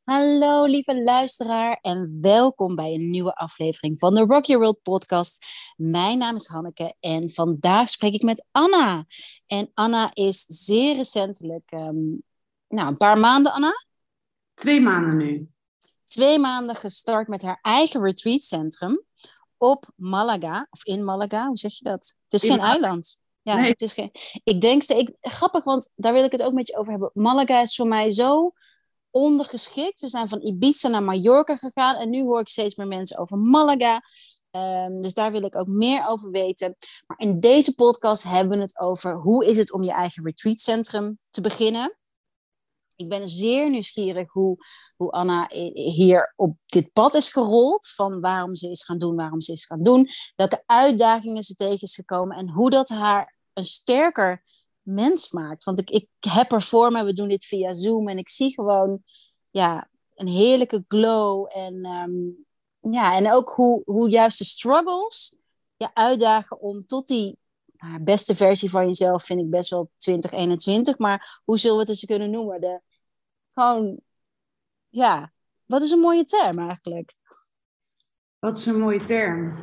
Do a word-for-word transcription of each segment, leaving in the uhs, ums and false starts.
Hallo lieve luisteraar en welkom bij een nieuwe aflevering van de Rock Your World podcast. Mijn naam is Hanneke en vandaag spreek ik met Anna. En Anna is zeer recentelijk, um, nou een paar maanden Anna? Twee maanden nu. Twee maanden gestart met haar eigen retreatcentrum op Malaga, of in Malaga, hoe zeg je dat? Het is in geen Malaga. Eiland. Ja, nee. het is geen... Ik denk, ik, grappig, want daar wil ik het ook met je over hebben. Malaga is voor mij zo ondergeschikt. We zijn van Ibiza naar Mallorca gegaan en nu hoor ik steeds meer mensen over Malaga. Um, dus daar wil ik ook meer over weten. Maar in deze podcast hebben we het over hoe is het om je eigen retreatcentrum te beginnen. Ik ben zeer nieuwsgierig hoe, hoe Anna hier op dit pad is gerold. Van waarom ze is gaan doen, waarom ze is gaan doen. Welke uitdagingen ze tegen is gekomen. En hoe dat haar een sterker mens maakt. Want ik, ik heb er voor me, we doen dit via Zoom. En ik zie gewoon ja, een heerlijke glow. En, um, ja, en ook hoe, hoe juist de struggles je uitdagen om tot die nou, beste versie van jezelf. Vind ik best wel twintig eenentwintig. Maar hoe zullen we het eens kunnen noemen? De, Gewoon, ja, wat is een mooie term eigenlijk? Wat is een mooie term?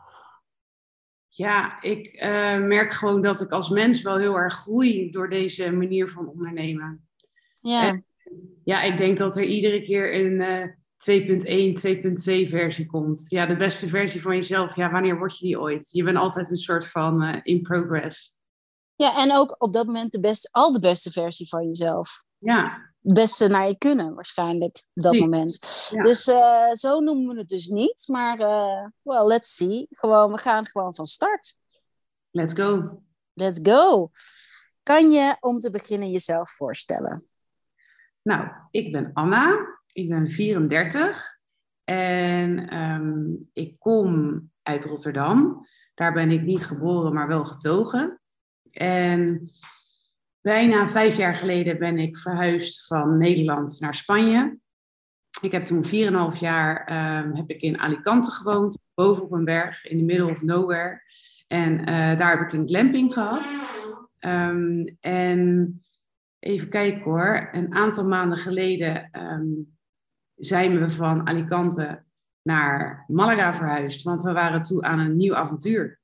Ja, ik uh, merk gewoon dat ik als mens wel heel erg groei door deze manier van ondernemen. Ja, en, ja ik denk dat er iedere keer een uh, twee punt één, twee punt twee versie komt. Ja, de beste versie van jezelf. Ja, wanneer word je die ooit? Je bent altijd een soort van uh, in progress. Ja, en ook op dat moment de beste, al de beste versie van jezelf. Ja. Het beste naar je kunnen, waarschijnlijk, op dat nee. moment. Ja. Dus uh, zo noemen we het dus niet. Maar, uh, well, let's see. Gewoon, we gaan gewoon van start. Let's go. Let's go. Kan je om te beginnen jezelf voorstellen? Nou, ik ben Anna. Ik ben vierendertig. En um, ik kom uit Rotterdam. Daar ben ik niet geboren, maar wel getogen. En bijna vijf jaar geleden ben ik verhuisd van Nederland naar Spanje. Ik heb toen vier en een half jaar um, heb ik in Alicante gewoond, boven op een berg, in the middle of nowhere. En uh, daar heb ik een glamping gehad. Um, en even kijken hoor, een aantal maanden geleden um, zijn we van Alicante naar Malaga verhuisd, want we waren toe aan een nieuw avontuur.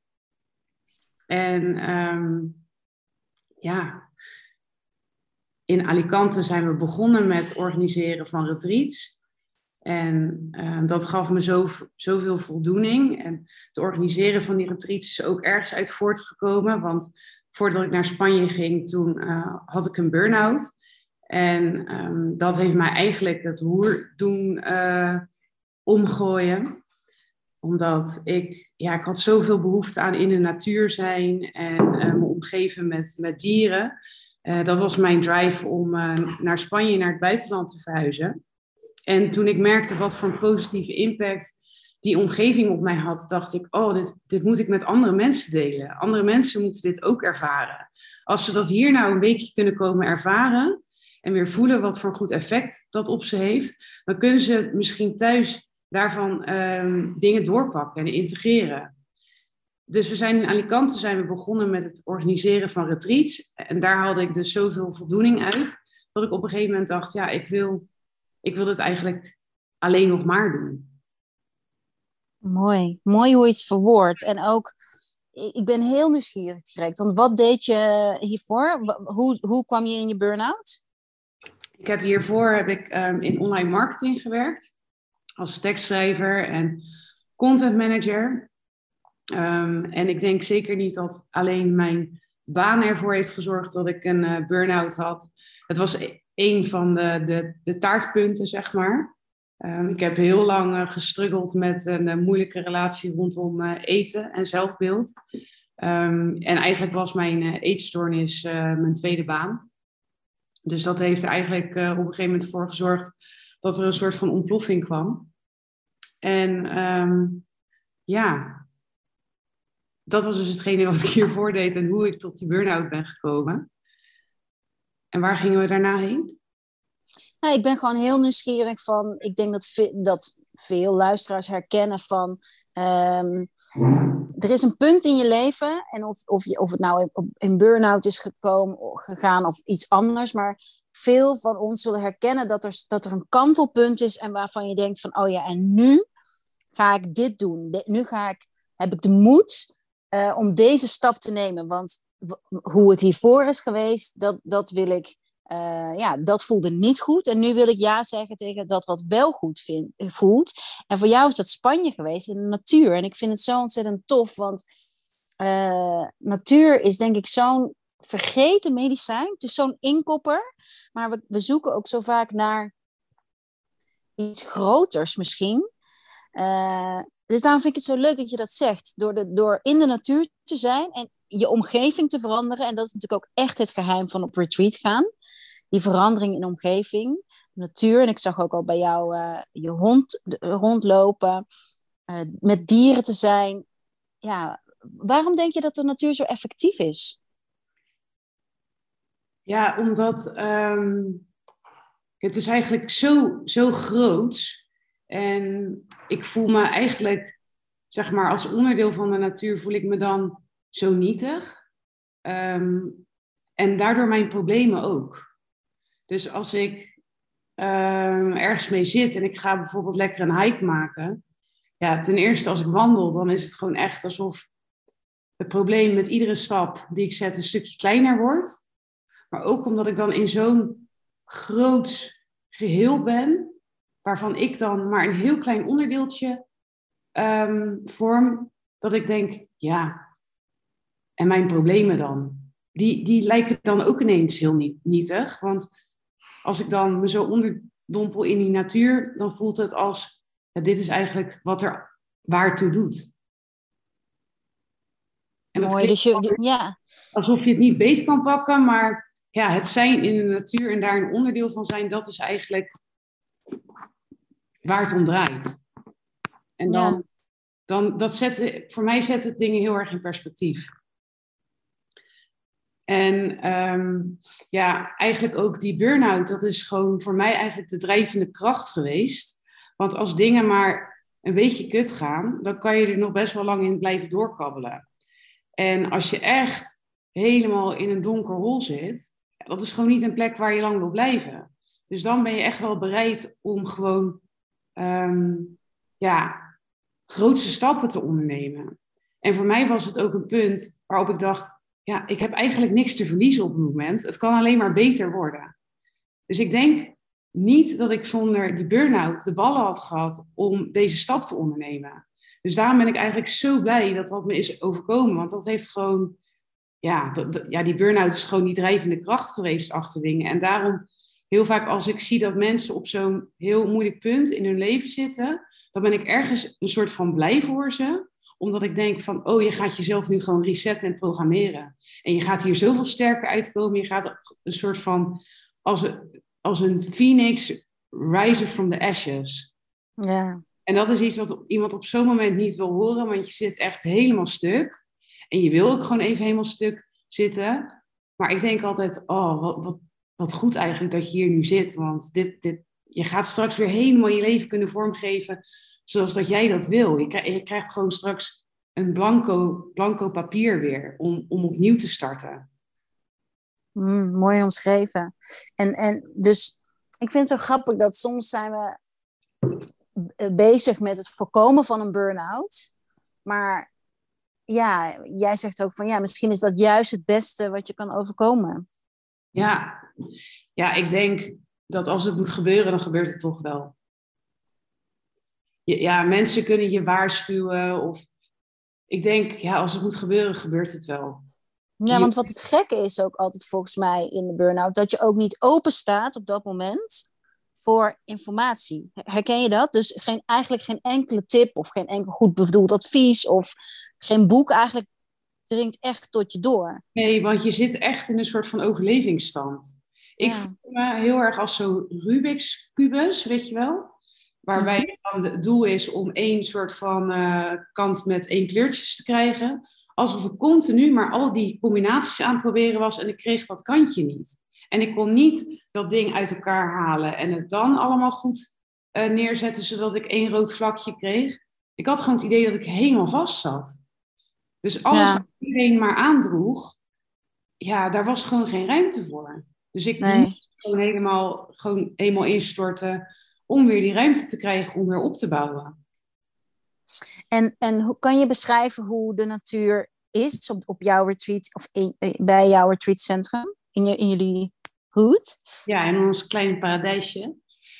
En um, ja... In Alicante zijn we begonnen met organiseren van retreats. En uh, dat gaf me zo, zoveel voldoening. En het organiseren van die retreats is ook ergens uit voortgekomen. Want voordat ik naar Spanje ging, toen uh, had ik een burn-out. En um, dat heeft mij eigenlijk het roer doen uh, omgooien. Omdat ik, ja, ik had zoveel behoefte aan in de natuur zijn en uh, me omgeven met, met dieren. Uh, dat was mijn drive om uh, naar Spanje, naar het buitenland te verhuizen. En toen ik merkte wat voor een positieve impact die omgeving op mij had, dacht ik, oh, dit, dit moet ik met andere mensen delen. Andere mensen moeten dit ook ervaren. Als ze dat hier nou een weekje kunnen komen ervaren en weer voelen wat voor een goed effect dat op ze heeft, dan kunnen ze misschien thuis daarvan um, dingen doorpakken en integreren. Dus we zijn in Alicante zijn we begonnen met het organiseren van retreats. En daar haalde ik dus zoveel voldoening uit, dat ik op een gegeven moment dacht, ja, ik wil, ik wil het eigenlijk alleen nog maar doen. Mooi. Mooi hoe je het verwoordt. En ook, ik ben heel nieuwsgierig direct. Want wat deed je hiervoor? Hoe, hoe kwam je in je burn-out? Ik heb hiervoor heb ik um, in online marketing gewerkt. Als tekstschrijver en content manager. Um, en ik denk zeker niet dat alleen mijn baan ervoor heeft gezorgd dat ik een uh, burn-out had. Het was een van de, de, de taartpunten, zeg maar. Um, ik heb heel lang uh, gestruggeld met een uh, moeilijke relatie rondom uh, eten en zelfbeeld. Um, en eigenlijk was mijn uh, eetstoornis uh, mijn tweede baan. Dus dat heeft er eigenlijk uh, op een gegeven moment voor gezorgd dat er een soort van ontploffing kwam. En um, ja... Dat was dus hetgene wat ik hiervoor deed en hoe ik tot die burn-out ben gekomen. En waar gingen we daarna heen? Nou, ik ben gewoon heel nieuwsgierig van... Ik denk dat, ve- dat veel luisteraars herkennen van... Um, er is een punt in je leven, en of, of, je, of het nou in, in burn-out is gekomen, gegaan of iets anders, maar veel van ons zullen herkennen dat er, dat er een kantelpunt is en waarvan je denkt van, oh ja, en nu ga ik dit doen. De, nu ga ik, heb ik de moed uh, om deze stap te nemen, want w- hoe het hiervoor is geweest, dat, dat wil ik, uh, ja, dat voelde niet goed. En nu wil ik ja zeggen tegen dat wat wel goed vind, voelt. En voor jou is dat Spanje geweest in de natuur. En ik vind het zo ontzettend tof, want uh, natuur is denk ik zo'n vergeten medicijn. Het is zo'n inkopper, maar we, we zoeken ook zo vaak naar iets groters misschien. Uh, dus daarom vind ik het zo leuk dat je dat zegt. Door, de, door in de natuur te zijn en je omgeving te veranderen. En dat is natuurlijk ook echt het geheim van op retreat gaan. Die verandering in de omgeving, natuur. En ik zag ook al bij jou uh, je hond rondlopen. Uh, met dieren te zijn. Ja, waarom denk je dat de natuur zo effectief is? Ja, omdat um, het is eigenlijk zo, zo groot. En ik voel me eigenlijk, zeg maar, als onderdeel van de natuur voel ik me dan zo nietig. Um, en daardoor mijn problemen ook. Dus als ik um, ergens mee zit en ik ga bijvoorbeeld lekker een hike maken. Ja, ten eerste als ik wandel, dan is het gewoon echt alsof het probleem met iedere stap die ik zet een stukje kleiner wordt. Maar ook omdat ik dan in zo'n groot geheel ben, waarvan ik dan maar een heel klein onderdeeltje um, vorm, dat ik denk, ja, en mijn problemen dan? Die, die lijken dan ook ineens heel nietig. Want als ik dan me zo onderdompel in die natuur, dan voelt het als, ja, dit is eigenlijk wat er waartoe doet. En Mooi, dus je, ja. Alsof je het niet beet kan pakken, maar ja, het zijn in de natuur en daar een onderdeel van zijn, dat is eigenlijk waar het om draait. En dan, ja. dan dat zet, voor mij zet het dingen heel erg in perspectief. En um, ja, eigenlijk ook die burn-out, dat is gewoon voor mij eigenlijk de drijvende kracht geweest. Want als dingen maar een beetje kut gaan, dan kan je er nog best wel lang in blijven doorkabbelen. En als je echt helemaal in een donker hol zit, ja, dat is gewoon niet een plek waar je lang wil blijven. Dus dan ben je echt wel bereid om gewoon um, ja, grootste stappen te ondernemen. En voor mij was het ook een punt waarop ik dacht, ja, ik heb eigenlijk niks te verliezen op het moment. Het kan alleen maar beter worden. Dus ik denk niet dat ik zonder die burn-out de ballen had gehad om deze stap te ondernemen. Dus daarom ben ik eigenlijk zo blij dat dat me is overkomen. Want dat heeft gewoon, ja, dat, dat, ja die burn-out is gewoon die drijvende kracht geweest achter dingen. En daarom heel vaak als ik zie dat mensen op zo'n heel moeilijk punt in hun leven zitten, dan ben ik ergens een soort van blij voor ze. Omdat ik denk van, oh, je gaat jezelf nu gewoon resetten en programmeren. En je gaat hier zoveel sterker uitkomen. Je gaat een soort van, als een, als een phoenix rise from the ashes. Ja. En dat is iets wat iemand op zo'n moment niet wil horen. Want je zit echt helemaal stuk. En je wil ook gewoon even helemaal stuk zitten. Maar ik denk altijd, oh, wat, wat, wat goed eigenlijk dat je hier nu zit. Want dit, dit, je gaat straks weer helemaal je leven kunnen vormgeven zoals dat jij dat wil. Je krijgt, je krijgt gewoon straks een blanco, blanco papier weer om, om opnieuw te starten. Mm, mooi omschreven. En, en dus, ik vind het zo grappig dat soms zijn we bezig met het voorkomen van een burn-out. Maar ja, jij zegt ook van ja, misschien is dat juist het beste wat je kan overkomen. Ja, ja, ik denk dat als het moet gebeuren, dan gebeurt het toch wel. Ja, mensen kunnen je waarschuwen of ik denk, ja, als het moet gebeuren, gebeurt het wel. Ja, want wat het gekke is ook altijd volgens mij in de burn-out, dat je ook niet open staat op dat moment voor informatie. Herken je dat? Dus geen, eigenlijk geen enkele tip of geen enkel goed bedoeld advies of geen boek eigenlijk dringt echt tot je door. Nee, want je zit echt in een soort van overlevingsstand. Ik ja. voel me heel erg als zo'n Rubik's kubus, weet je wel? Waarbij dan het doel is om één soort van uh, kant met één kleurtjes te krijgen. Alsof ik continu maar al die combinaties aan het proberen was en ik kreeg dat kantje niet. En ik kon niet dat ding uit elkaar halen en het dan allemaal goed uh, neerzetten zodat ik één rood vlakje kreeg. Ik had gewoon het idee dat ik helemaal vast zat. Dus alles Ja, wat iedereen maar aandroeg, ja, daar was gewoon geen ruimte voor. Dus ik nee. moest gewoon helemaal, gewoon helemaal instorten om weer die ruimte te krijgen om weer op te bouwen. En, en hoe kan je beschrijven hoe de natuur is op, op jouw retreat of in, bij jouw retreatcentrum in, je, in jullie hoed? Ja, in ons kleine paradijsje.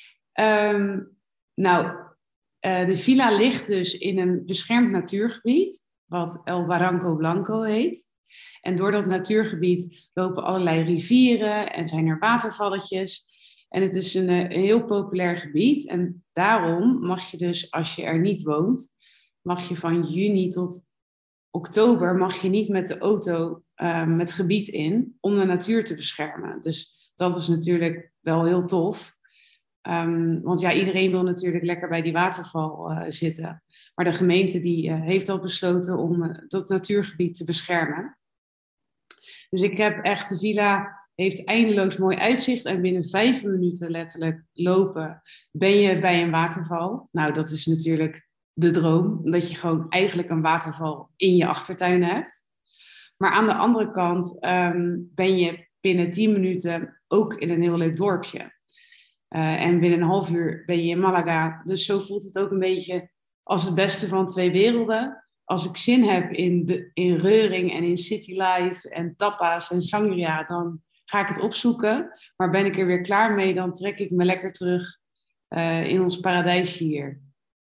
Um, nou, uh, de villa ligt dus in een beschermd natuurgebied, wat El Barranco Blanco heet. En door dat natuurgebied lopen allerlei rivieren en zijn er watervalletjes. En het is een, een heel populair gebied. En daarom mag je dus, als je er niet woont, mag je van juni tot oktober mag je niet met de auto um, het gebied in om de natuur te beschermen. Dus dat is natuurlijk wel heel tof. Um, want ja, iedereen wil natuurlijk lekker bij die waterval uh, zitten. Maar de gemeente die uh, heeft al besloten om uh, dat natuurgebied te beschermen. Dus ik heb echt, de villa heeft eindeloos mooi uitzicht. En binnen vijf minuten letterlijk lopen ben je bij een waterval. Nou, dat is natuurlijk de droom. Dat je gewoon eigenlijk een waterval in je achtertuin hebt. Maar aan de andere kant um, ben je binnen tien minuten ook in een heel leuk dorpje. Uh, en binnen een half uur ben je in Malaga. Dus zo voelt het ook een beetje als het beste van twee werelden. Als ik zin heb in, de, in reuring en in citylife en tapas en sangria, dan ga ik het opzoeken. Maar ben ik er weer klaar mee, dan trek ik me lekker terug uh, in ons paradijsje hier.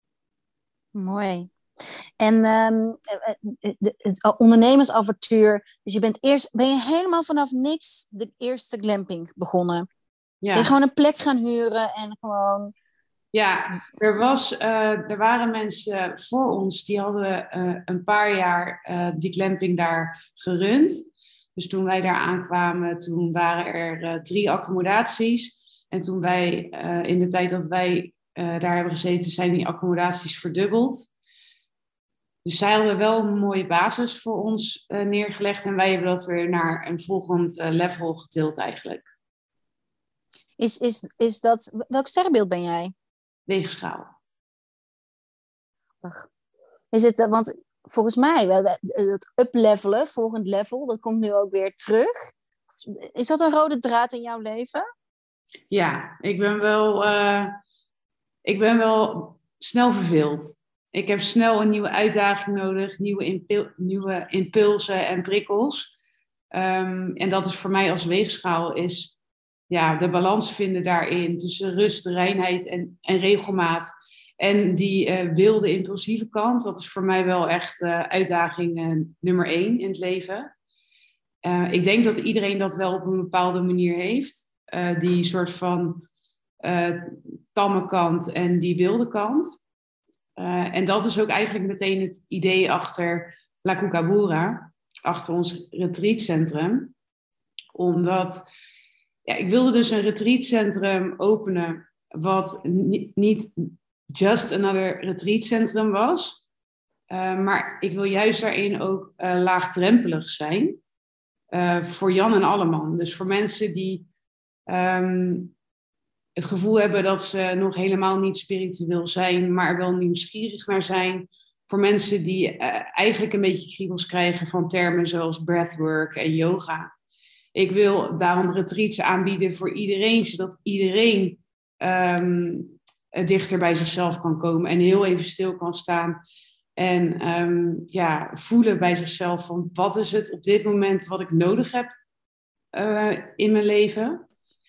Mooi. En um, het ondernemersavontuur, dus je bent eerst, ben je helemaal vanaf niks de eerste glamping begonnen? Ja. Ben je gewoon een plek gaan huren en gewoon... Ja, er, was, uh, er waren mensen voor ons die hadden uh, een paar jaar uh, die glamping daar gerund. Dus toen wij daar aankwamen, toen waren er uh, drie accommodaties. En toen wij, uh, in de tijd dat wij uh, daar hebben gezeten, zijn die accommodaties verdubbeld. Dus zij hadden wel een mooie basis voor ons uh, neergelegd. En wij hebben dat weer naar een volgend uh, level getild eigenlijk. Is, is, is dat... Welk sterrenbeeld ben jij? Weegschaal. Is het, want volgens mij, het uplevelen, volgend level, dat komt nu ook weer terug. Is dat een rode draad in jouw leven? Ja, ik ben wel, uh, ik ben wel snel verveeld. Ik heb snel een nieuwe uitdaging nodig, nieuwe, impul- nieuwe impulsen en prikkels. Um, en dat is voor mij als weegschaal is ja, de balans vinden daarin tussen rust, reinheid en, en regelmaat. En die uh, wilde, impulsieve kant, dat is voor mij wel echt uh, uitdaging uh, nummer één in het leven. Uh, ik denk dat iedereen dat wel op een bepaalde manier heeft. Uh, die soort van uh, tamme kant en die wilde kant. Uh, en dat is ook eigenlijk meteen het idee achter La Kookaburra, achter ons retreatcentrum. Omdat... Ja, ik wilde dus een retreatcentrum openen wat niet just another retreatcentrum was. Uh, maar ik wil juist daarin ook uh, laagdrempelig zijn. Uh, voor Jan en Alleman. Dus voor mensen die um, het gevoel hebben dat ze nog helemaal niet spiritueel zijn, maar er wel nieuwsgierig naar zijn. Voor mensen die uh, eigenlijk een beetje kriebels krijgen van termen zoals breathwork en yoga. Ik wil daarom retreats aanbieden voor iedereen, zodat iedereen um, dichter bij zichzelf kan komen en heel even stil kan staan. En um, ja, voelen bij zichzelf van wat is het op dit moment wat ik nodig heb uh, in mijn leven.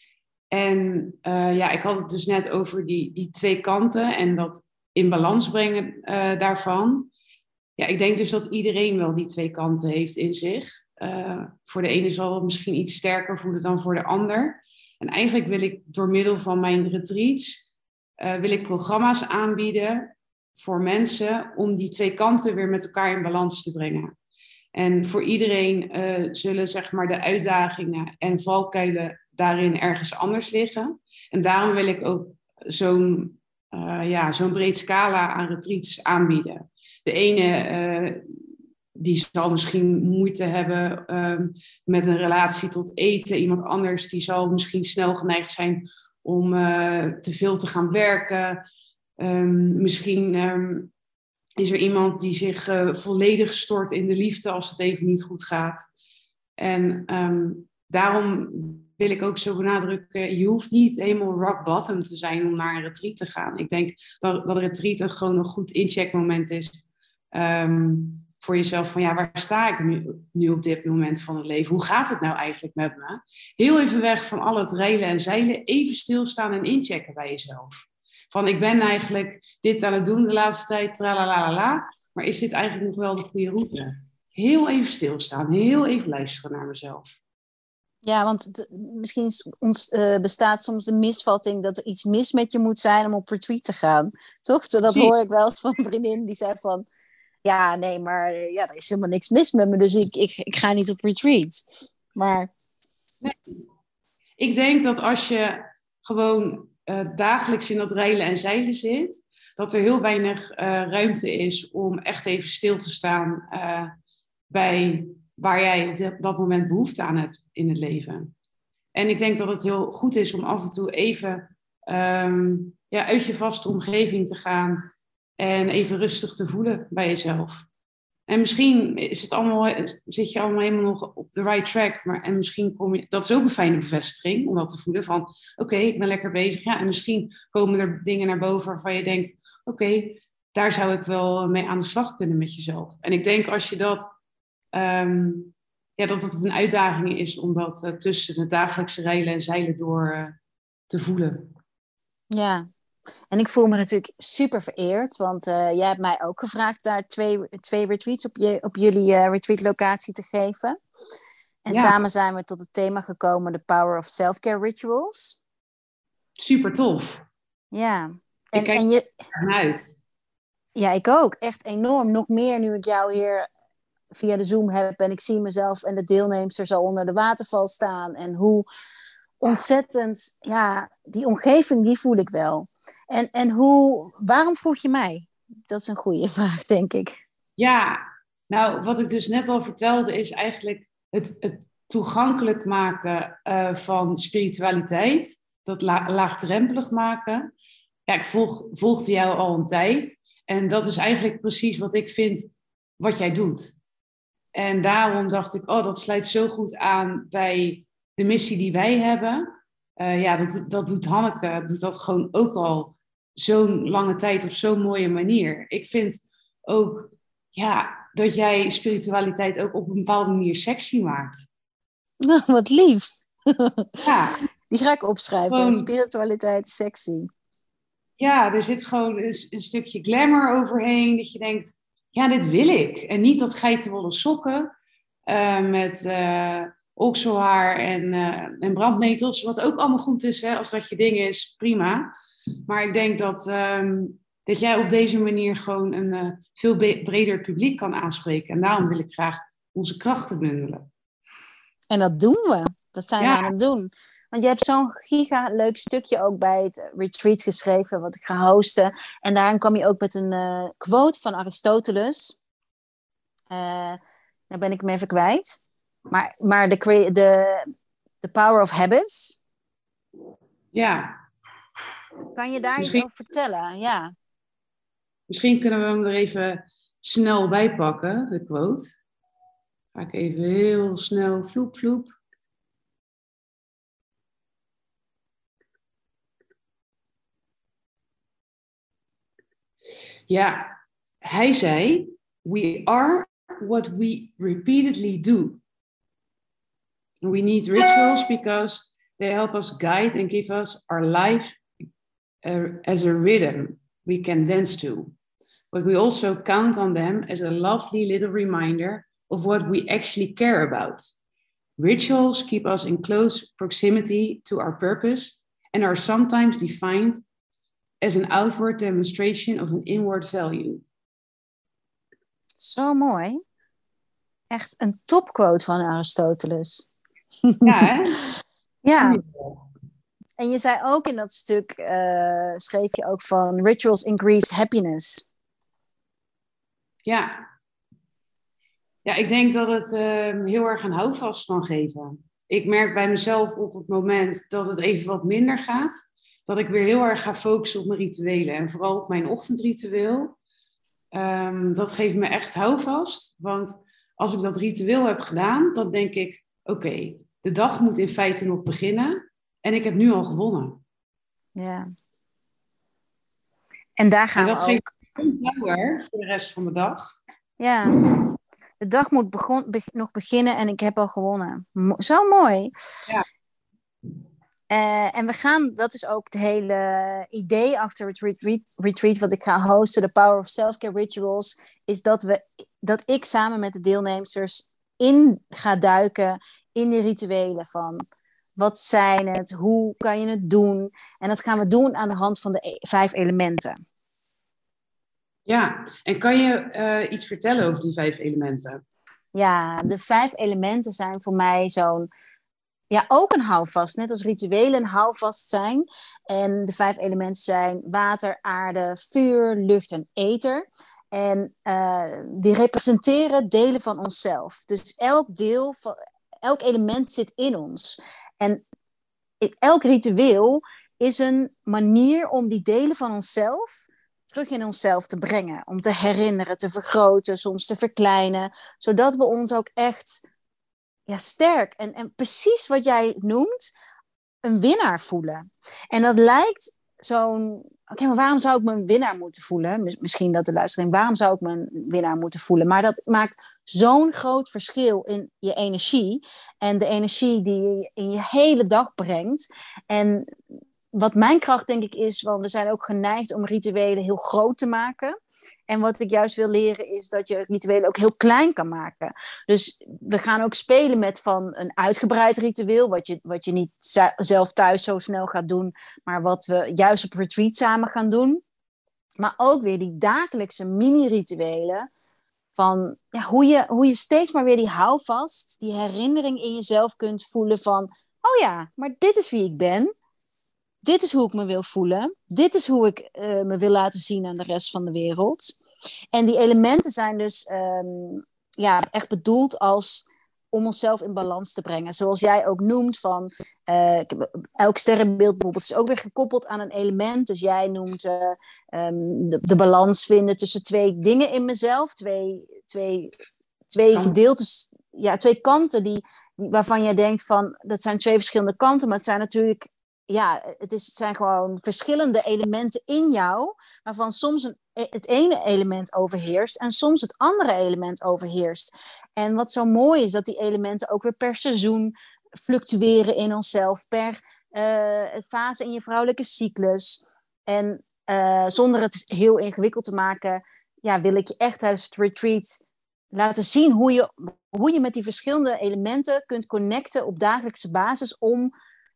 En uh, ja, ik had het dus net over die, die twee kanten en dat in balans brengen uh, daarvan. Ja, ik denk dus dat iedereen wel die twee kanten heeft in zich. Uh, voor de ene zal het misschien iets sterker voelen dan voor de ander. En eigenlijk wil ik door middel van mijn retreats uh, wil ik programma's aanbieden voor mensen om die twee kanten weer met elkaar in balans te brengen. En voor iedereen uh, zullen zeg maar de uitdagingen en valkuilen daarin ergens anders liggen. En daarom wil ik ook zo'n, uh, ja, zo'n breed scala aan retreats aanbieden. De ene uh, die zal misschien moeite hebben um, met een relatie tot eten. Iemand anders die zal misschien snel geneigd zijn om uh, te veel te gaan werken. Um, misschien um, is er iemand die zich uh, volledig stort in de liefde als het even niet goed gaat. En um, daarom wil ik ook zo benadrukken, je hoeft niet helemaal rock bottom te zijn om naar een retreat te gaan. Ik denk dat, dat een retreat een gewoon een goed incheckmoment is um, voor jezelf. Van ja, waar sta ik nu, nu op dit moment van het leven? Hoe gaat het nou eigenlijk met me? Heel even weg van al het reilen en zeilen, even stilstaan en inchecken bij jezelf. Van ik ben eigenlijk dit aan het doen de laatste tijd, tralalala, maar is dit eigenlijk nog wel de goede route? Heel even stilstaan, heel even luisteren naar mezelf. Ja, want het, misschien ons, uh, bestaat soms de misvatting dat er iets mis met je moet zijn om op retreat te gaan. Toch? Dat Zie. hoor ik wel eens van een vriendin die zei van, ja, nee, maar ja, er is helemaal niks mis met me, dus ik, ik, ik ga niet op retreat. Maar... Nee. Ik denk dat als je gewoon uh, dagelijks in dat reilen en zeilen zit, dat er heel weinig uh, ruimte is om echt even stil te staan uh, bij waar jij op de, dat moment behoefte aan hebt in het leven. En ik denk dat het heel goed is om af en toe even um, ja, uit je vaste omgeving te gaan en even rustig te voelen bij jezelf. En misschien is het allemaal, zit je allemaal helemaal nog op de right track. Maar, en misschien kom je, dat is ook een fijne bevestiging om dat te voelen. Van oké, okay, ik ben lekker bezig. Ja, en misschien komen er dingen naar boven waarvan je denkt, oké, okay, daar zou ik wel mee aan de slag kunnen met jezelf. En ik denk als je dat, um, ja, dat het een uitdaging is om dat uh, tussen het dagelijkse reilen en zeilen door uh, te voelen. Ja. En ik voel me natuurlijk super vereerd, want uh, jij hebt mij ook gevraagd daar twee, twee retreats op, je, op jullie uh, retreat-locatie te geven. En ja. Samen zijn we tot het thema gekomen, The Power of Self-Care Rituals. Super tof. Ja. En, ik kijk en je... er naar uit. Ja, ik ook. Echt enorm. Nog meer nu ik jou hier via de Zoom heb en ik zie mezelf en de deelnemers al onder de waterval staan. En hoe ontzettend, ja, die omgeving, die voel ik wel. En, en hoe, waarom vroeg je mij? Dat is een goede vraag, denk ik. Ja, nou, wat ik dus net al vertelde, is eigenlijk het, het toegankelijk maken uh, van spiritualiteit. Dat la- laagdrempelig maken. Ja, ik volg, volgde jou al een tijd. En dat is eigenlijk precies wat ik vind wat jij doet. En daarom dacht ik, oh, dat sluit zo goed aan bij de missie die wij hebben. Uh, ja, dat, dat doet Hanneke, doet dat gewoon ook al zo'n lange tijd op zo'n mooie manier. Ik vind ook, ja, dat jij spiritualiteit ook op een bepaalde manier sexy maakt. Nou, wat lief. Ja. Die ga ik opschrijven. Gewoon, spiritualiteit sexy. Ja, er zit gewoon een, een stukje glamour overheen. Dat je denkt, ja, dit wil ik. En niet dat geitenwolle sokken uh, met uh, okselhaar en, uh, en brandnetels. Wat ook allemaal goed is, hè, als dat je ding is, prima. Maar ik denk dat, um, dat jij op deze manier gewoon een uh, veel be- breder publiek kan aanspreken. En daarom wil ik graag onze krachten bundelen. En dat doen we. Dat zijn ja. we aan het doen. Want je hebt zo'n giga leuk stukje ook bij het retreat geschreven, wat ik ga hosten. En daarin kwam je ook met een uh, quote van Aristoteles. Uh, daar ben ik hem even kwijt. Maar, maar de, de, the power of habits. Ja. Kan je daar misschien iets over vertellen? Ja. Misschien kunnen we hem er even snel bij pakken, de quote. Ga ik even heel snel vloep, vloep. Ja, hij zei, we are what we repeatedly do. We need rituals because they help us guide and give us our life uh, as a rhythm we can dance to. But we also count on them as a lovely little reminder of what we actually care about. Rituals keep us in close proximity to our purpose and are sometimes defined as an outward demonstration of an inward value. Zo mooi. Echt een topquote van Aristoteles. Ja, hè? Ja. En je zei ook in dat stuk, uh, schreef je ook van rituals increase happiness. Ja. Ja, ik denk dat het uh, heel erg een houvast kan geven. Ik merk bij mezelf op het moment dat het even wat minder gaat, dat ik weer heel erg ga focussen op mijn rituelen. En vooral op mijn ochtendritueel. Um, dat geeft me echt houvast. Want als ik dat ritueel heb gedaan, dan denk ik, oké, okay, de dag moet in feite nog beginnen en ik heb nu al gewonnen. Ja. En daar gaan en dat we geeft ook... me power voor de rest van de dag. Ja, de dag moet begon, be, nog beginnen en ik heb al gewonnen. Mo- zo mooi. Ja. Uh, en we gaan, dat is ook het hele idee achter het retreat, retreat wat ik ga hosten, The Power of Self-Care Rituals, is dat, we, dat ik samen met de deelnemers in ga duiken in de rituelen van wat zijn het, hoe kan je het doen. En dat gaan we doen aan de hand van de e- vijf elementen. Ja, en kan je uh, iets vertellen over die vijf elementen? Ja, de vijf elementen zijn voor mij zo'n... Ja, ook een houvast. Net als rituelen een houvast zijn. En de vijf elementen zijn water, aarde, vuur, lucht en ether. En uh, die representeren delen van onszelf. Dus elk deel, van, elk element zit in ons. En elk ritueel is een manier om die delen van onszelf terug in onszelf te brengen. Om te herinneren, te vergroten, soms te verkleinen. Zodat we ons ook echt... Ja, sterk. En, en precies wat jij noemt, een winnaar voelen. En dat lijkt zo'n... Oké, okay, maar waarom zou ik me een winnaar moeten voelen? Misschien dat de luistering, waarom zou ik me een winnaar moeten voelen? Maar dat maakt zo'n groot verschil in je energie. En de energie die je in je hele dag brengt. En wat mijn kracht denk ik is, want we zijn ook geneigd om rituelen heel groot te maken. En wat ik juist wil leren is dat je rituelen ook heel klein kan maken. Dus we gaan ook spelen met van een uitgebreid ritueel, wat je, wat je niet zelf thuis zo snel gaat doen, maar wat we juist op retreat samen gaan doen. Maar ook weer die dagelijkse mini-rituelen van ja, hoe, je, hoe je steeds maar weer die houvast, die herinnering in jezelf kunt voelen van, oh ja, maar dit is wie ik ben. Dit is hoe ik me wil voelen. Dit is hoe ik uh, me wil laten zien aan de rest van de wereld. En die elementen zijn dus um, ja, echt bedoeld als om onszelf in balans te brengen. Zoals jij ook noemt van... Uh, elk sterrenbeeld bijvoorbeeld is ook weer gekoppeld aan een element. Dus jij noemt uh, um, de, de balans vinden tussen twee dingen in mezelf. Twee, twee, twee gedeeltes... Ja, twee kanten die, die, waarvan jij denkt van... Dat zijn twee verschillende kanten, maar het zijn natuurlijk... Ja, het, is, het zijn gewoon verschillende elementen in jou, waarvan soms een, het ene element overheerst en soms het andere element overheerst. En wat zo mooi is, dat die elementen ook weer per seizoen fluctueren in onszelf, per uh, fase in je vrouwelijke cyclus. En uh, zonder het heel ingewikkeld te maken, ja, wil ik je echt tijdens het retreat laten zien hoe je, hoe je met die verschillende elementen kunt connecten op dagelijkse basis om...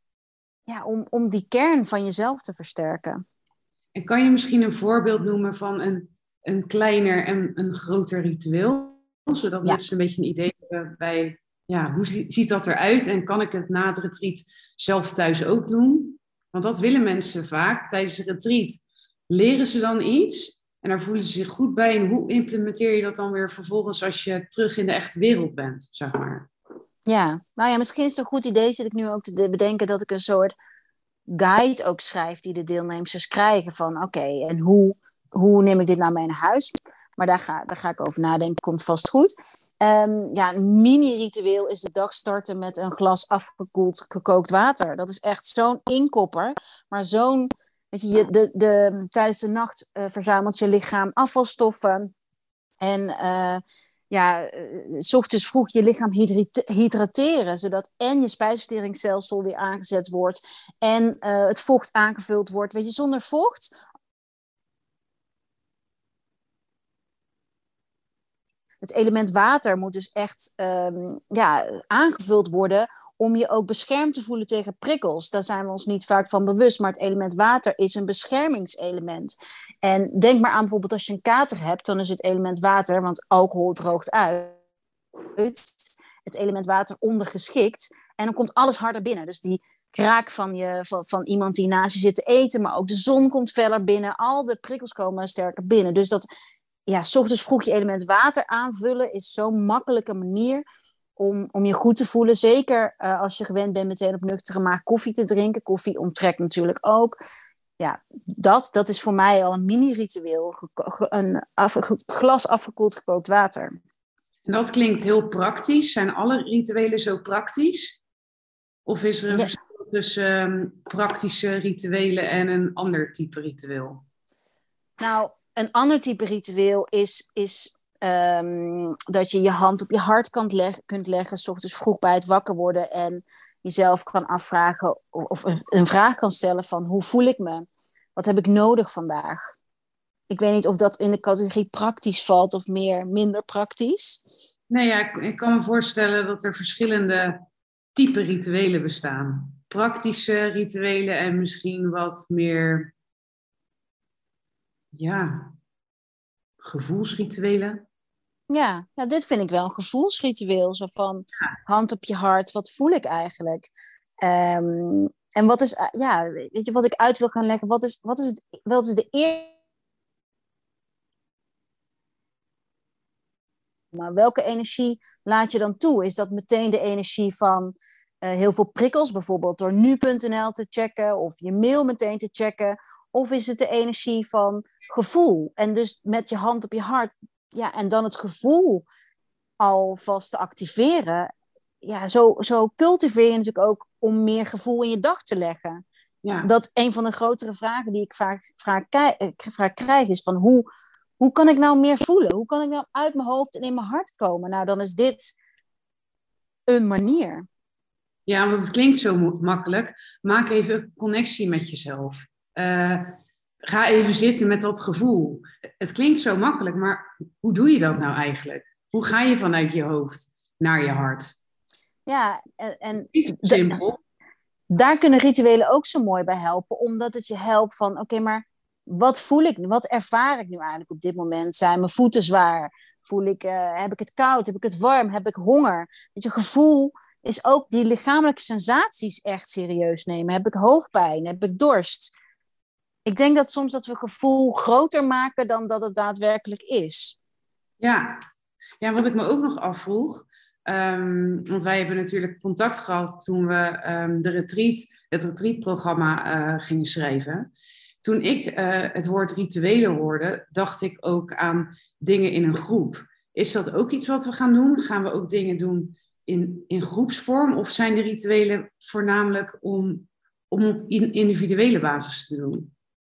Ja, om, om die kern van jezelf te versterken. En kan je misschien een voorbeeld noemen van een, een kleiner en een groter ritueel? Zodat Ja. mensen een beetje een idee hebben bij, ja, hoe ziet dat eruit? En kan ik het na het retreat zelf thuis ook doen? Want dat willen mensen vaak tijdens een retreat. Leren ze dan iets en daar voelen ze zich goed bij. En hoe implementeer je dat dan weer vervolgens als je terug in de echte wereld bent, zeg maar? Ja, nou ja, misschien is het een goed idee, zit ik nu ook te bedenken, dat ik een soort guide ook schrijf die de deelnemers krijgen van oké, okay, en hoe, hoe neem ik dit nou mee naar huis? Maar daar ga, daar ga ik over nadenken, komt vast goed. Um, ja, een mini-ritueel is de dag starten met een glas afgekoeld gekookt water. Dat is echt zo'n inkopper, maar zo'n, weet je, je de, de, tijdens de nacht uh, verzamelt je lichaam afvalstoffen en... Uh, ja, uh, 's ochtends vroeg je lichaam hydrateren, zodat en je spijsverteringsstelsel weer aangezet wordt en uh, het vocht aangevuld wordt. Weet je, zonder vocht... Het element water moet dus echt um, ja, aangevuld worden om je ook beschermd te voelen tegen prikkels. Daar zijn we ons niet vaak van bewust, maar het element water is een beschermingselement. En denk maar aan bijvoorbeeld als je een kater hebt, dan is het element water, want alcohol droogt uit, het element water ondergeschikt en dan komt alles harder binnen. Dus die kraak van, je, van, van iemand die naast je zit te eten, maar ook de zon komt feller binnen, al de prikkels komen sterker binnen. Dus dat... Ja, 's ochtends vroeg je element water aanvullen is zo'n makkelijke manier om, om je goed te voelen. Zeker uh, als je gewend bent meteen op nuchtere maag koffie te drinken. Koffie onttrekt natuurlijk ook. ja, dat, dat is voor mij al een mini-ritueel. Een af, glas afgekoeld gekookt water. En dat klinkt heel praktisch. Zijn alle rituelen zo praktisch? Of is er een Ja. verschil tussen um, praktische rituelen en een ander type ritueel? Nou, een ander type ritueel is, is um, dat je je hand op je hart kan leg, kunt leggen, 's ochtends vroeg bij het wakker worden en jezelf kan afvragen of een, een vraag kan stellen van hoe voel ik me? Wat heb ik nodig vandaag? Ik weet niet of dat in de categorie praktisch valt of meer minder praktisch. Nee, ja, ik, ik kan me voorstellen dat er verschillende type rituelen bestaan. Praktische rituelen en misschien wat meer, ja, gevoelsrituelen. Ja, nou, dit vind ik wel een gevoelsritueel. Zo van hand op je hart, wat voel ik eigenlijk? Um, en wat is, uh, ja, weet je wat ik uit wil gaan leggen? Wat is, wat is, het, wat is de eerste? Maar welke energie laat je dan toe? Is dat meteen de energie van uh, heel veel prikkels, bijvoorbeeld door nu punt n l te checken of je mail meteen te checken? Of is het de energie van gevoel? En dus met je hand op je hart, ja, en dan het gevoel alvast te activeren. Ja, zo, zo cultiveer je natuurlijk ook om meer gevoel in je dag te leggen. Ja. Dat een van de grotere vragen die ik vaak, vaak, vaak krijg is van hoe, hoe kan ik nou meer voelen? Hoe kan ik nou uit mijn hoofd en in mijn hart komen? Nou, dan is dit een manier. Ja, want het klinkt zo makkelijk. Maak even een connectie met jezelf. Uh, ga even zitten met dat gevoel. Het klinkt zo makkelijk, maar hoe doe je dat nou eigenlijk? Hoe ga je vanuit je hoofd naar je hart? Ja, en, en simpel. Daar kunnen rituelen ook zo mooi bij helpen, omdat het je helpt van, oké, okay, maar wat voel ik nu? Wat ervaar ik nu eigenlijk op dit moment? Zijn mijn voeten zwaar? Voel ik, uh, heb ik het koud? Heb ik het warm? Heb ik honger? Weet je, gevoel is ook die lichamelijke sensaties echt serieus nemen. Heb ik hoofdpijn? Heb ik dorst? Ik denk dat soms dat we gevoel groter maken dan dat het daadwerkelijk is. Ja, ja, wat ik me ook nog afvroeg, um, want wij hebben natuurlijk contact gehad toen we um, de retreat, het retreatprogramma uh, gingen schrijven. Toen ik uh, het woord rituelen hoorde, dacht ik ook aan dingen in een groep. Is dat ook iets wat we gaan doen? Gaan we ook dingen doen in, in groepsvorm? Of zijn de rituelen voornamelijk om, om op individuele basis te doen?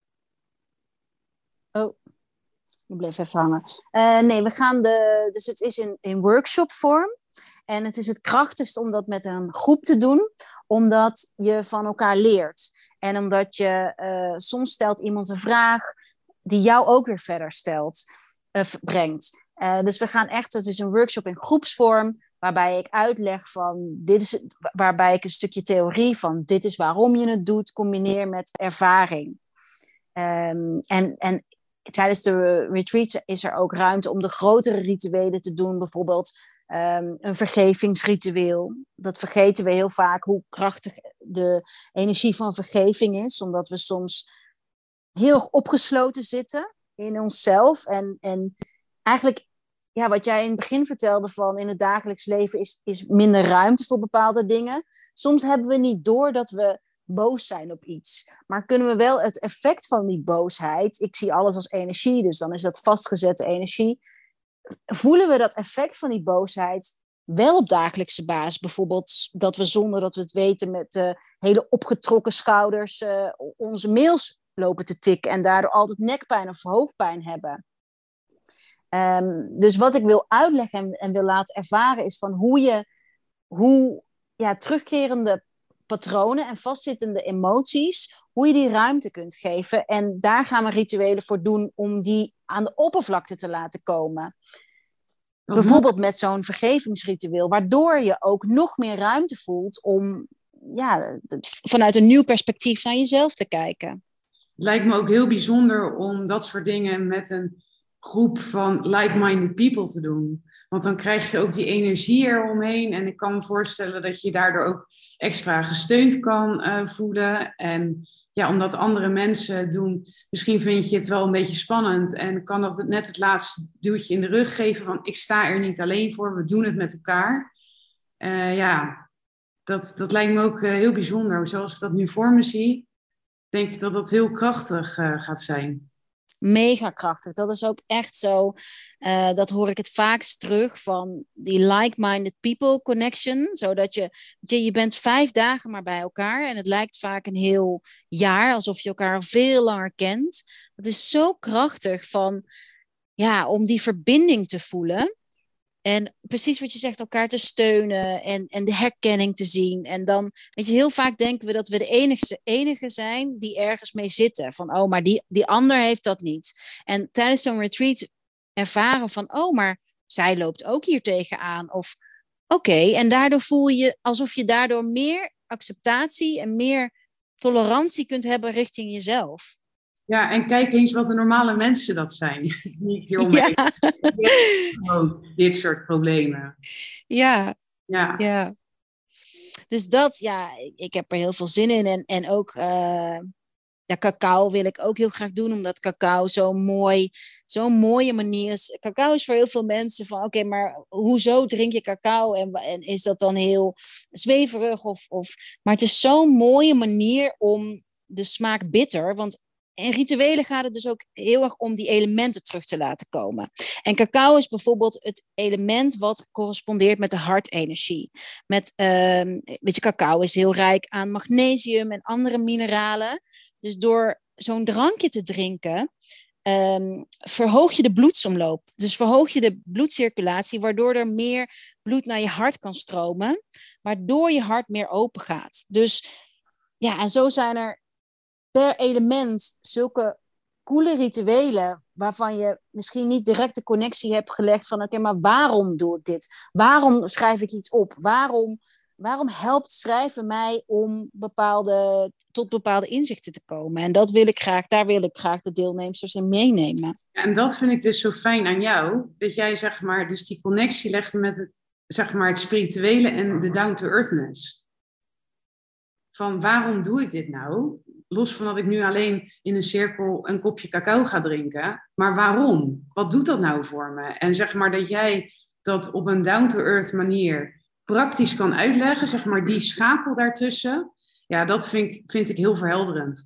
Oh, ik bleef even hangen. Uh, nee, we gaan de... Dus het is in, in workshopvorm. En het is het krachtigst om dat met een groep te doen. Omdat je van elkaar leert. En omdat je... Uh, soms stelt iemand een vraag die jou ook weer verder stelt. Uh, brengt. Uh, dus we gaan echt... Het is een workshop in groepsvorm. Waarbij ik uitleg van... Dit is, waarbij ik een stukje theorie van... Dit is waarom je het doet. Combineer met ervaring. Um, en... en tijdens de retreat is er ook ruimte om de grotere rituelen te doen. Bijvoorbeeld um, een vergevingsritueel. Dat vergeten we heel vaak hoe krachtig de energie van vergeving is. Omdat we soms heel erg opgesloten zitten in onszelf. En, en eigenlijk, ja, wat jij in het begin vertelde van in het dagelijks leven is, is minder ruimte voor bepaalde dingen. Soms hebben we niet door dat we boos zijn op iets. Maar kunnen we wel het effect van die boosheid... Ik zie alles als energie, dus dan is dat vastgezette energie. Voelen we dat effect van die boosheid wel op dagelijkse basis? Bijvoorbeeld dat we zonder dat we het weten... met uh, hele opgetrokken schouders... Uh, onze mails lopen te tikken... en daardoor altijd nekpijn of hoofdpijn hebben. Um, dus wat ik wil uitleggen en, en wil laten ervaren... is van hoe je... hoe ja, terugkerende patronen en vastzittende emoties, hoe je die ruimte kunt geven. En daar gaan we rituelen voor doen om die aan de oppervlakte te laten komen. Wat Bijvoorbeeld mooi. Met zo'n vergevingsritueel, waardoor je ook nog meer ruimte voelt om ja, vanuit een nieuw perspectief naar jezelf te kijken. Het lijkt me ook heel bijzonder om dat soort dingen met een groep van like-minded people te doen. Want dan krijg je ook die energie eromheen. En ik kan me voorstellen dat je daardoor ook extra gesteund kan uh, voelen. En ja, omdat andere mensen doen, misschien vind je het wel een beetje spannend. En kan dat net het laatste duwtje in de rug geven van ik sta er niet alleen voor, we doen het met elkaar. Uh, ja, dat, dat lijkt me ook uh, heel bijzonder. Zoals ik dat nu voor me zie, denk ik dat dat heel krachtig uh, gaat zijn. Mega krachtig. Dat is ook echt zo. Uh, dat hoor ik het vaakst terug van die like-minded people connection. Zodat je, je, je bent vijf dagen maar bij elkaar. En het lijkt vaak een heel jaar, alsof je elkaar al veel langer kent. Dat is zo krachtig van, ja, om die verbinding te voelen. En precies wat je zegt, elkaar te steunen en, en de herkenning te zien. En dan, weet je, heel vaak denken we dat we de enige, enige zijn die ergens mee zitten. Van, oh, maar die, die ander heeft dat niet. En tijdens zo'n retreat ervaren van, oh, maar zij loopt ook hier tegenaan. Of, oké, okay, en daardoor voel je alsof je daardoor meer acceptatie en meer tolerantie kunt hebben richting jezelf. Ja, en kijk eens wat de normale mensen dat zijn. Niet hieromheen. Ja. Oh, dit soort problemen. Ja. Ja. Ja. Dus dat, ja, ik heb er heel veel zin in. En, en ook uh, ja, cacao wil ik ook heel graag doen, omdat cacao zo mooi, zo'n mooie manier is. Cacao is voor heel veel mensen van, oké, okay, maar hoezo drink je cacao? En, en is dat dan heel zweverig? Of, of... Maar het is zo'n mooie manier om de smaak bitter, want in rituelen gaat het dus ook heel erg om die elementen terug te laten komen. En cacao is bijvoorbeeld het element wat correspondeert met de hartenergie. Met, uh, weet je, cacao is heel rijk aan magnesium en andere mineralen. Dus door zo'n drankje te drinken, um, verhoog je de bloedsomloop. Dus verhoog je de bloedcirculatie, waardoor er meer bloed naar je hart kan stromen, waardoor je hart meer open gaat. Dus ja, en zo zijn er per element zulke coole rituelen waarvan je misschien niet direct de connectie hebt gelegd van oké, okay, maar waarom doe ik dit? Waarom schrijf ik iets op? Waarom, waarom helpt schrijven mij om bepaalde, tot bepaalde inzichten te komen? En dat wil ik graag, daar wil ik graag de deelnemers in meenemen. Ja, en dat vind ik dus zo fijn aan jou, dat jij zeg maar dus die connectie legt met het, zeg maar, het spirituele en de down-to-earthness. Van waarom doe ik dit nou? Los van dat ik nu alleen in een cirkel een kopje cacao ga drinken. Maar waarom? Wat doet dat nou voor me? En zeg maar dat jij dat op een down-to-earth manier praktisch kan uitleggen. Zeg maar die schakel daartussen. Ja, dat vind ik, vind ik heel verhelderend.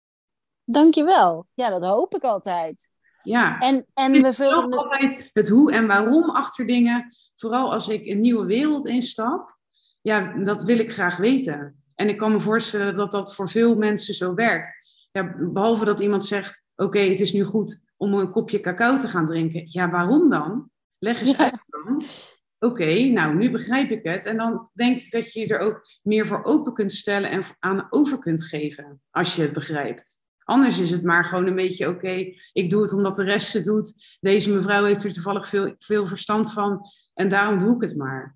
Dankjewel. Ja, dat hoop ik altijd. Ja, en, en we vullen het... altijd het hoe en waarom achter dingen. Vooral als ik een nieuwe wereld instap. Ja, dat wil ik graag weten. En ik kan me voorstellen dat dat voor veel mensen zo werkt. Ja, behalve dat iemand zegt, oké, okay, het is nu goed om een kopje cacao te gaan drinken. Ja, waarom dan? Leg eens ja. uit dan. Oké, okay, nou, nu begrijp ik het. En dan denk ik dat je je er ook meer voor open kunt stellen en aan over kunt geven, als je het begrijpt. Anders is het maar gewoon een beetje, oké, okay, ik doe het omdat de rest het doet. Deze mevrouw heeft er toevallig veel, veel verstand van en daarom doe ik het maar.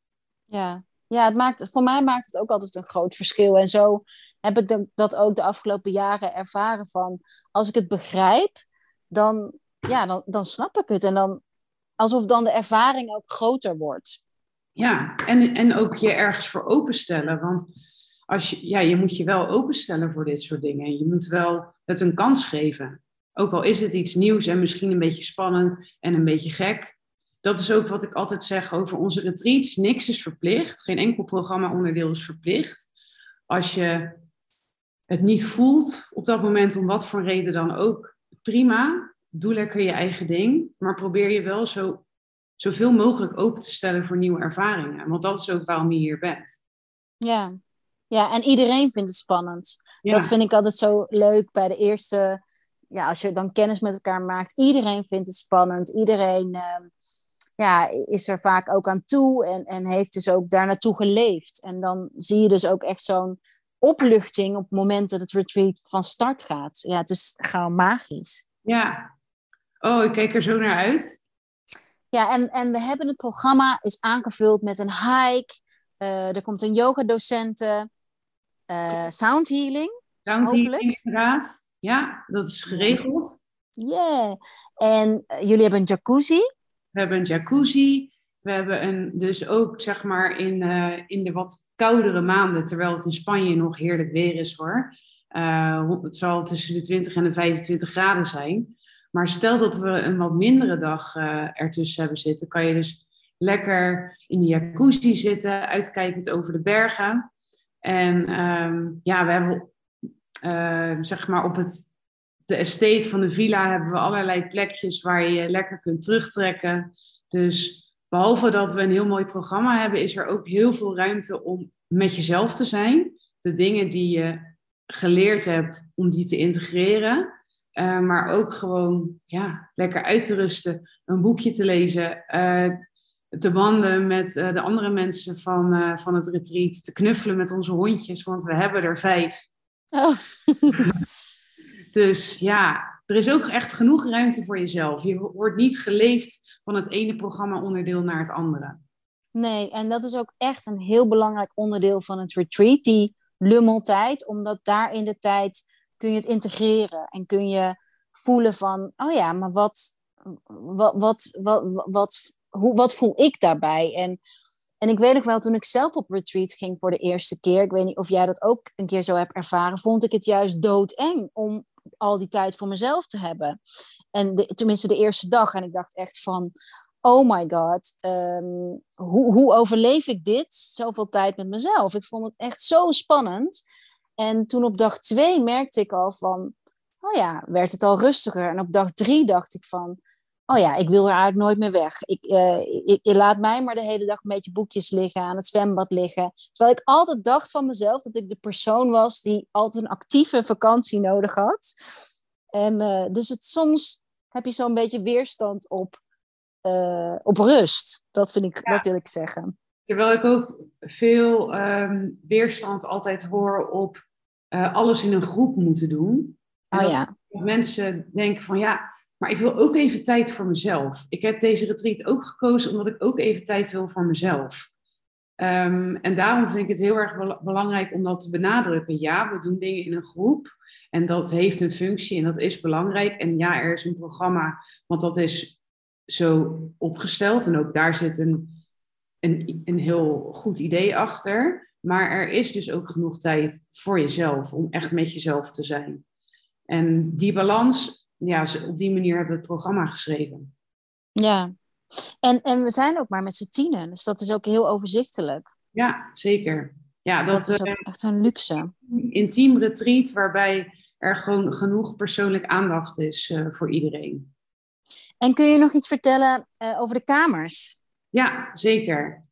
Ja. Ja, het maakt, voor mij maakt het ook altijd een groot verschil. En zo heb ik dat ook de afgelopen jaren ervaren van... als ik het begrijp, dan, ja, dan, dan snap ik het. En dan, alsof dan de ervaring ook groter wordt. Ja, en, en ook je ergens voor openstellen. Want als je, ja, je moet je wel openstellen voor dit soort dingen. Je moet wel het een kans geven. Ook al is het iets nieuws en misschien een beetje spannend en een beetje gek... Dat is ook wat ik altijd zeg over onze retreats. Niks is verplicht. Geen enkel programma-onderdeel is verplicht. Als je het niet voelt op dat moment, om wat voor reden dan ook, prima. Doe lekker je eigen ding. Maar probeer je wel zo, zoveel mogelijk open te stellen voor nieuwe ervaringen. Want dat is ook waarom je hier bent. Ja, ja, en iedereen vindt het spannend. Ja. Dat vind ik altijd zo leuk bij de eerste... Ja, als je dan kennis met elkaar maakt. Iedereen vindt het spannend. Iedereen... Uh, ja, is er vaak ook aan toe en, en heeft dus ook daar naartoe geleefd. En dan zie je dus ook echt zo'n opluchting op het moment dat het retreat van start gaat. Ja, het is gewoon magisch. Ja. Oh, ik kijk er zo naar uit. Ja, en, en we hebben het programma is aangevuld met een hike. Uh, er komt een yogadocente. Uh, sound healing. Sound healing, inderdaad. Ja, dat is geregeld. Ja. Yeah. En uh, jullie hebben een jacuzzi. We hebben een jacuzzi. We hebben een, dus ook zeg maar in, uh, in de wat koudere maanden, terwijl het in Spanje nog heerlijk weer is hoor. Uh, het zal tussen de twintig en de vijfentwintig graden zijn. Maar stel dat we een wat mindere dag uh, ertussen hebben zitten, kan je dus lekker in de jacuzzi zitten, uitkijkend over de bergen. En um, ja, we hebben uh, zeg maar op het, de estate van de villa hebben we allerlei plekjes waar je je lekker kunt terugtrekken. Dus behalve dat we een heel mooi programma hebben, is er ook heel veel ruimte om met jezelf te zijn. De dingen die je geleerd hebt, om die te integreren. Uh, maar ook gewoon ja, lekker uit te rusten, een boekje te lezen, uh, te wandelen met uh, de andere mensen van, uh, van het retreat, te knuffelen met onze hondjes, want we hebben er vijf. Oh. Dus ja, er is ook echt genoeg ruimte voor jezelf. Je wordt niet geleefd van het ene programma-onderdeel naar het andere. Nee, en dat is ook echt een heel belangrijk onderdeel van het retreat, die lummeltijd, omdat daar in de tijd kun je het integreren en kun je voelen van, oh ja, maar wat, wat, wat, wat, wat, hoe, wat voel ik daarbij? En, en ik weet nog wel, toen ik zelf op retreat ging voor de eerste keer, ik weet niet of jij dat ook een keer zo hebt ervaren, vond ik het juist doodeng om al die tijd voor mezelf te hebben. En de, tenminste de eerste dag. En ik dacht echt van, oh my god, um, hoe, hoe overleef ik dit? Zoveel tijd met mezelf. Ik vond het echt zo spannend. En toen op dag twee merkte ik al van, oh ja, werd het al rustiger. En op dag drie dacht ik van, oh ja, ik wil er eigenlijk nooit meer weg. Ik, uh, ik, ik laat mij maar de hele dag een beetje boekjes liggen, aan het zwembad liggen. Terwijl ik altijd dacht van mezelf dat ik de persoon was die altijd een actieve vakantie nodig had. En uh, dus het, soms heb je zo'n beetje weerstand op, uh, op rust. Dat, vind ik, ja. dat wil ik zeggen. Terwijl ik ook veel um, weerstand altijd hoor op uh, alles in een groep moeten doen. En oh dat ja. mensen denken van ja, maar ik wil ook even tijd voor mezelf. Ik heb deze retreat ook gekozen omdat ik ook even tijd wil voor mezelf. Um, en daarom vind ik het heel erg be- belangrijk om dat te benadrukken. Ja, we doen dingen in een groep en dat heeft een functie en dat is belangrijk. En ja, er is een programma, want dat is zo opgesteld en ook daar zit een, een, een heel goed idee achter. Maar er is dus ook genoeg tijd voor jezelf om echt met jezelf te zijn. En die balans, ja, op die manier hebben we het programma geschreven. Ja, en, en we zijn ook maar met z'n tienen, dus dat is ook heel overzichtelijk. Ja, zeker. Ja, dat, dat is ook uh, echt een luxe. Een intiem retreat waarbij er gewoon genoeg persoonlijk aandacht is uh, voor iedereen. En kun je nog iets vertellen uh, over de kamers? Ja, zeker.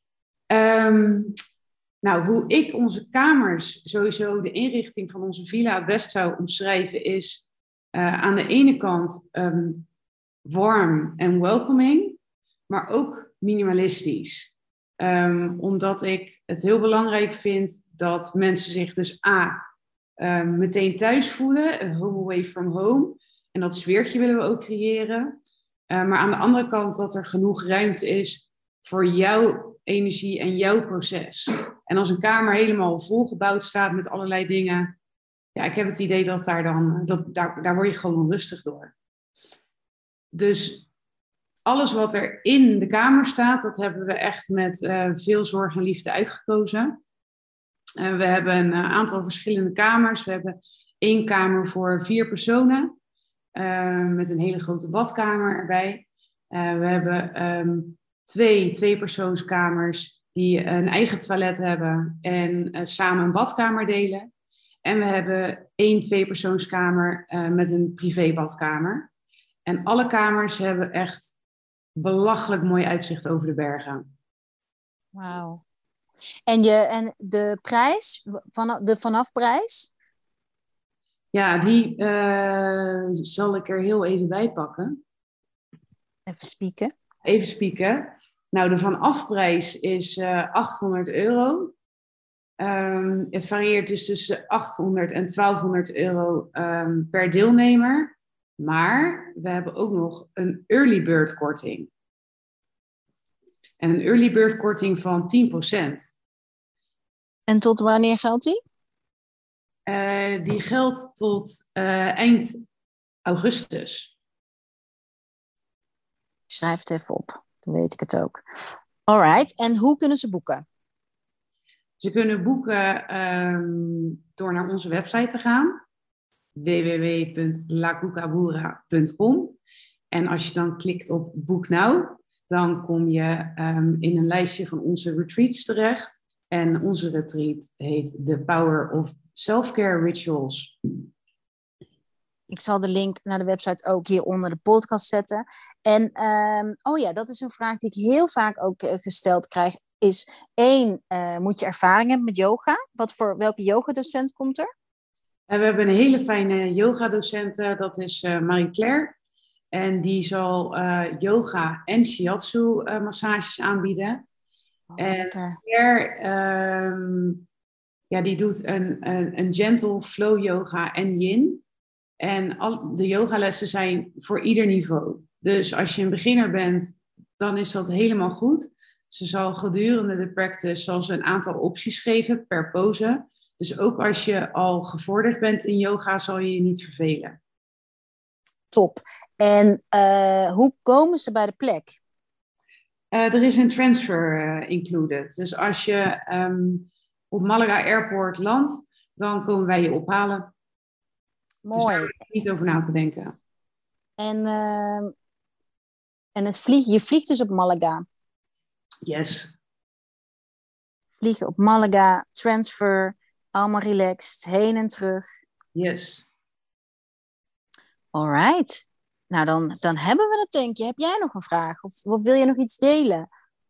Um, nou, hoe ik onze kamers, sowieso de inrichting van onze villa het best zou omschrijven is uh, aan de ene kant um, warm en welcoming, maar ook minimalistisch. Um, omdat ik het heel belangrijk vind dat mensen zich dus A, um, meteen thuis voelen, home away from home. En dat sfeertje willen we ook creëren. Uh, maar aan de andere kant dat er genoeg ruimte is voor jouw energie en jouw proces. En als een kamer helemaal volgebouwd staat met allerlei dingen, ja, ik heb het idee dat daar dan, dat, daar, daar word je gewoon onrustig door. Dus alles wat er in de kamer staat, dat hebben we echt met uh, veel zorg en liefde uitgekozen. Uh, we hebben een uh, aantal verschillende kamers. We hebben één kamer voor vier personen, uh, met een hele grote badkamer erbij. Uh, we hebben um, twee tweepersoonskamers die een eigen toilet hebben en uh, samen een badkamer delen. En we hebben één tweepersoonskamer uh, met een privébadkamer. En alle kamers hebben echt belachelijk mooi uitzicht over de bergen. Wauw. En, je, en de prijs, van, de vanafprijs? Ja, die uh, zal ik er heel even bij pakken. Even spieken. Even spieken. Nou, de vanafprijs is uh, achthonderd euro. Um, het varieert dus tussen achthonderd en twaalfhonderd euro um, per deelnemer. Maar we hebben ook nog een early bird korting. En een early bird korting van tien procent. En tot wanneer geldt die? Uh, die geldt tot uh, eind augustus. Ik schrijf het even op, dan weet ik het ook. Alright, en hoe kunnen ze boeken? Ze kunnen boeken um, door naar onze website te gaan. w w w punt la kookaburra punt com. En als je dan klikt op Boek Now, dan kom je um, in een lijstje van onze retreats terecht. En onze retreat heet The Power of self-care rituals. Ik zal de link naar de website ook hier onder de podcast zetten. En um, oh ja, dat is een vraag die ik heel vaak ook uh, gesteld krijg. Is één, uh, moet je ervaring hebben met yoga? Wat voor, welke yogadocent komt er? En we hebben een hele fijne yogadocent, dat is uh, Marie-Claire. En die zal uh, yoga en shiatsu uh, massages aanbieden. Oh, en Claire, um, ja, die doet een, een, een gentle flow yoga en yin. En al, de yogalessen zijn voor ieder niveau. Dus als je een beginner bent, dan is dat helemaal goed. Ze zal gedurende de practice zal ze een aantal opties geven per pose. Dus ook als je al gevorderd bent in yoga, zal je je niet vervelen. Top. En uh, hoe komen ze bij de plek? Uh, er is een transfer uh, included. Dus als je um, op Malaga Airport landt, dan komen wij je ophalen. Mooi. Dus daar hoef je niet over na te denken. En, uh, en het vlieg, je vliegt dus op Malaga? Yes. Vliegen op Malaga, transfer, allemaal relaxed, heen en terug. Yes. Alright. Nou, dan, dan hebben we het, denk je. Heb jij nog een vraag? Of, of wil je nog iets delen?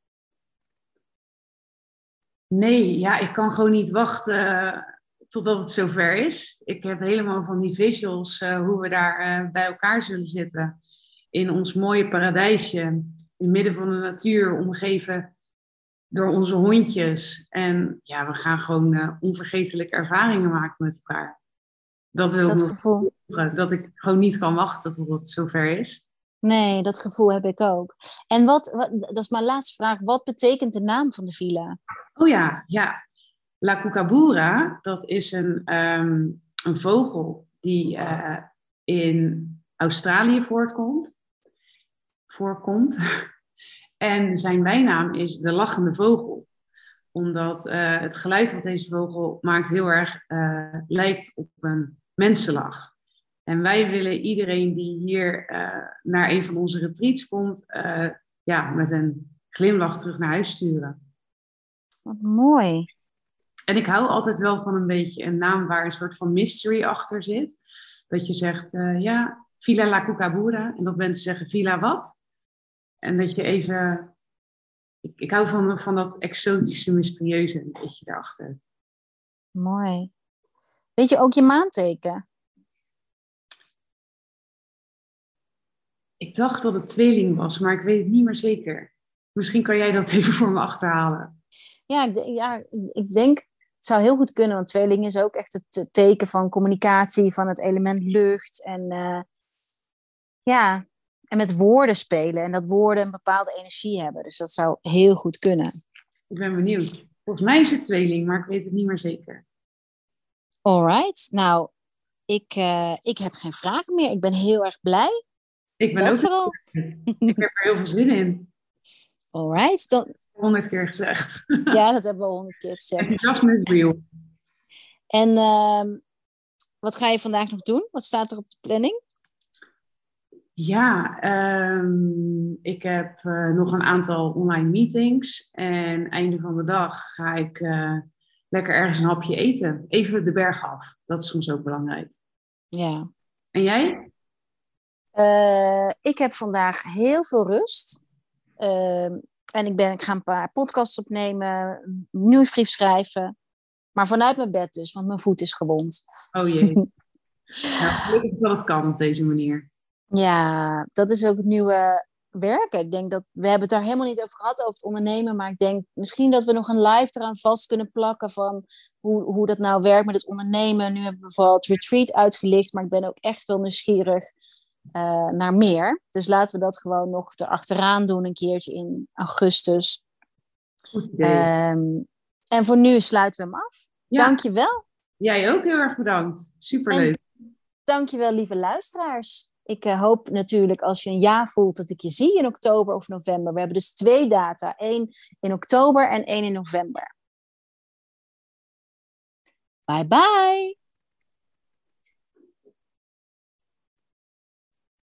Nee, ja, ik kan gewoon niet wachten uh, totdat het zover is. Ik heb helemaal van die visuals uh, hoe we daar uh, bij elkaar zullen zitten. In ons mooie paradijsje. In het midden van de natuur, omgeven door onze hondjes. En ja, we gaan gewoon uh, onvergetelijke ervaringen maken met elkaar. Dat wil dat ik gevoel. Nog, dat ik gewoon niet kan wachten totdat het zover is. Nee, dat gevoel heb ik ook. En wat, wat, dat is mijn laatste vraag. Wat betekent de naam van de villa? Oh ja, ja. La Kookaburra, dat is een, um, een vogel die uh, in Australië voortkomt, voorkomt. En zijn bijnaam is de lachende vogel. Omdat uh, het geluid wat deze vogel maakt heel erg uh, lijkt op een mensenlach. En wij willen iedereen die hier uh, naar een van onze retreats komt, uh, ja, met een glimlach terug naar huis sturen. Wat mooi. En ik hou altijd wel van een beetje een naam waar een soort van mystery achter zit. Dat je zegt, uh, ja, Villa La Kookaburra. En dat mensen zeggen, Villa wat? En dat je even... Ik, ik hou van, van dat exotische, mysterieuze een beetje daarachter. Mooi. Weet je ook je maanteken? Ik dacht dat het tweeling was, maar ik weet het niet meer zeker. Misschien kan jij dat even voor me achterhalen. Ja, ik, ja, ik denk, het zou heel goed kunnen, want tweeling is ook echt het teken van communicatie, van het element lucht. En uh, ja, en met woorden spelen. En dat woorden een bepaalde energie hebben. Dus dat zou heel goed kunnen. Ik ben benieuwd. Volgens mij is het tweeling, maar ik weet het niet meer zeker. Alright, nou, ik, uh, ik heb geen vragen meer. Ik ben heel erg blij. Ik ben dat ook vooral. Ik heb er heel veel zin in. Alright. Dan... Honderd keer gezegd. Ja, dat hebben we al honderd keer gezegd. Enthousiasme is real. En uh, wat ga je vandaag nog doen? Wat staat er op de planning? Ja, um, ik heb uh, nog een aantal online meetings. En einde van de dag ga ik uh, lekker ergens een hapje eten. Even de berg af. Dat is soms ook belangrijk. Ja. En jij? Uh, ik heb vandaag heel veel rust. Uh, en ik, ben, ik ga een paar podcasts opnemen, een nieuwsbrief schrijven. Maar vanuit mijn bed dus, want mijn voet is gewond. Oh jee. Nou, gelukkig dat het kan op deze manier. Ja, dat is ook het nieuwe werken. Ik denk dat, we hebben het daar helemaal niet over gehad, over het ondernemen. Maar ik denk misschien dat we nog een live eraan vast kunnen plakken van hoe, hoe dat nou werkt met het ondernemen. Nu hebben we vooral het retreat uitgelicht, maar ik ben ook echt wel nieuwsgierig Uh, naar meer. Dus laten we dat gewoon nog erachteraan doen een keertje in augustus. Goed idee. Um, en voor nu sluiten we hem af. Ja. Dank je wel. Jij ook heel erg bedankt. Superleuk. Dank je wel, lieve luisteraars. Ik uh, hoop natuurlijk als je een ja voelt dat ik je zie in oktober of november. We hebben dus twee data. één in oktober en één in november. Bye bye.